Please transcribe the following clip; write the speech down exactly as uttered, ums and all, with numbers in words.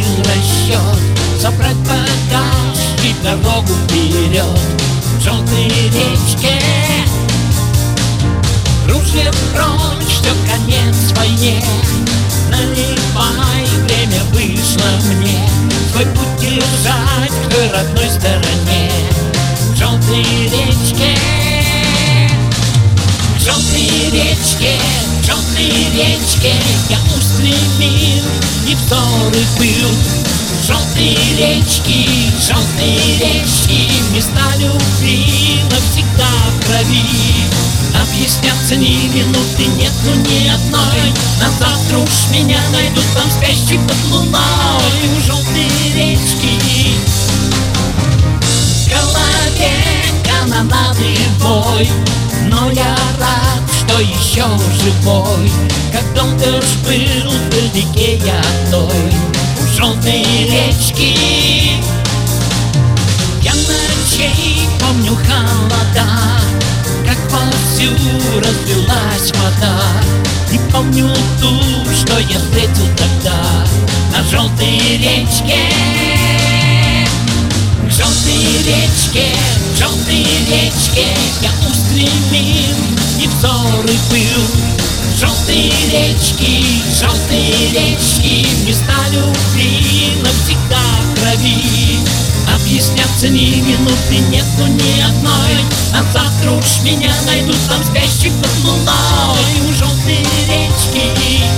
был расчет собрать багаж и дорогу вперед в желтой речке. Ружье прочь, все конец войне. Наливай, время вышло мне свой путь держать к родной стороне. В желтой речке, в желтой речке, в желтой речке я устремил и взоры был. В желтой речке, в желтой речке места любви навсегда в крови. Объясняться ни минуты нету ни одной. На завтра уж меня найдут там спящий под луной. В желтой речке в голове канонады бой. Но я рад, что еще живой, как дом дождь был вдалеке я той. В желтой речке я ночей помню холода, как вовсю разлилась вода. И помню ту, что я встретил тогда на желтой речке. В желтой речке, в желтой речке я устремил и взоры был. В желтой речке, в желтой речке места любви навсегда в крови. Объясняться ни минуты нету ни одной. На завтра уж меня найдут там спящий под луной. В желтой речке